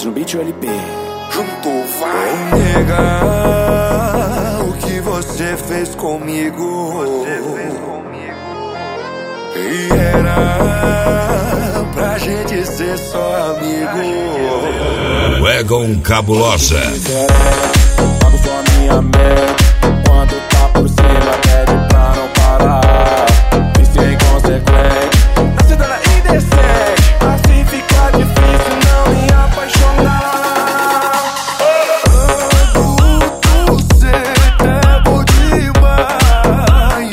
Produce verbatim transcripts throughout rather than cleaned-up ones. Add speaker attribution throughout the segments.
Speaker 1: no beat o L P.
Speaker 2: Juntou, vai. Ô, nega, o que você fez comigo? Você fez comigo. E era pra gente ser só amigo.
Speaker 3: Wagon Cabulosa.
Speaker 1: Pago só minha merda. Quando tá por cima, pede pra não parar. Isso é inconsequente. A cidade é indecente. Assim fica difícil não me apaixonar.
Speaker 2: Você é bom demais.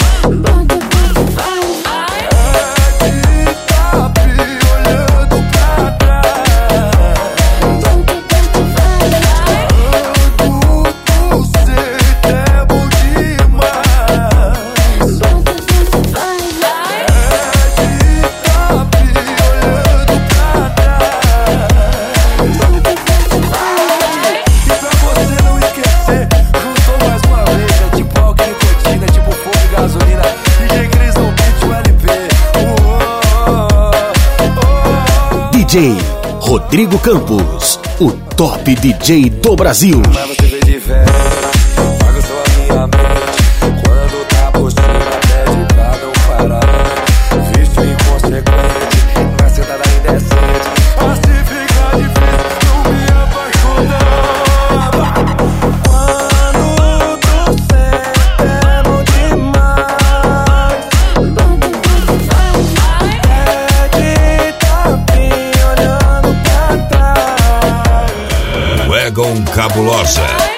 Speaker 2: É de tapi olhando pra trás. Você é bom demais. É de tapi olhando pra trás. E pra você não esquecer, juntou mais uma vez. É tipo alguém nicotina, é tipo fogo e gasolina. D J Cris no beat, o L P.
Speaker 4: D J Rodrigo Campos, o top D J do Brasil.
Speaker 2: Mas você veio de velho, paga só a minha mente. Quando tá por cima, pede pra não parar. Vício inconsequente, na sentada indecente. Assim fica difícil não me apaixonar. Quando tu sente é bom demais. É de tapinha olhando pra trás.
Speaker 3: Wagon Cabulosa.